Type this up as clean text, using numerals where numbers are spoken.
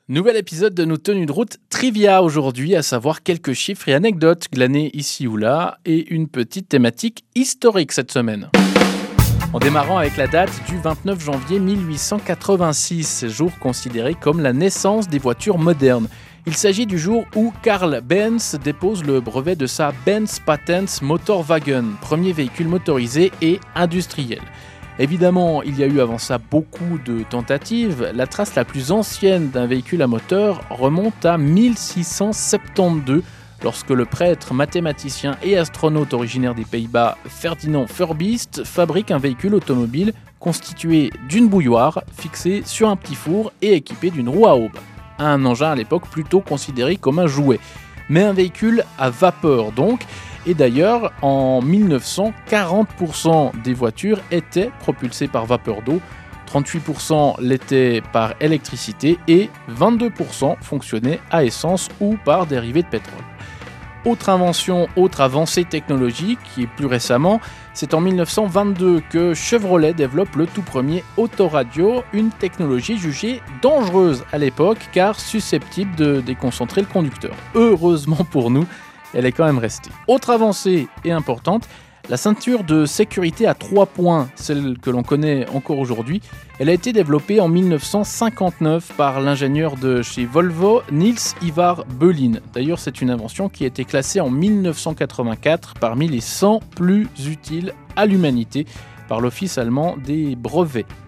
Nouvel épisode de nos tenues de route trivia aujourd'hui, à savoir quelques chiffres et anecdotes glanés ici ou là et une petite thématique historique cette semaine. En démarrant avec la date du 29 janvier 1886, jour considéré comme la naissance des voitures modernes. Il s'agit du jour où Karl Benz dépose le brevet de sa Benz Patents Motorwagen, premier véhicule motorisé et industriel. Évidemment, il y a eu avant ça beaucoup de tentatives. La trace la plus ancienne d'un véhicule à moteur remonte à 1672, lorsque le prêtre, mathématicien et astronaute originaire des Pays-Bas, Ferdinand Verbiest, fabrique un véhicule automobile constitué d'une bouilloire fixée sur un petit four et équipé d'une roue à aubes. Un engin à l'époque plutôt considéré comme un jouet, mais un véhicule à vapeur donc. Et d'ailleurs, en 1900, 40% des voitures étaient propulsées par vapeur d'eau, 38% l'étaient par électricité et 22% fonctionnaient à essence ou par dérivés de pétrole. Autre invention, autre avancée technologique, qui est plus récemment, c'est en 1922 que Chevrolet développe le tout premier autoradio, une technologie jugée dangereuse à l'époque car susceptible de déconcentrer le conducteur. Heureusement pour nous, elle est quand même restée. Autre avancée et importante, la ceinture de sécurité à 3 points, celle que l'on connaît encore aujourd'hui, elle a été développée en 1959 par l'ingénieur de chez Volvo, Niels Ivar Böhlin. D'ailleurs, c'est une invention qui a été classée en 1984 parmi les 100 plus utiles à l'humanité par l'Office allemand des brevets.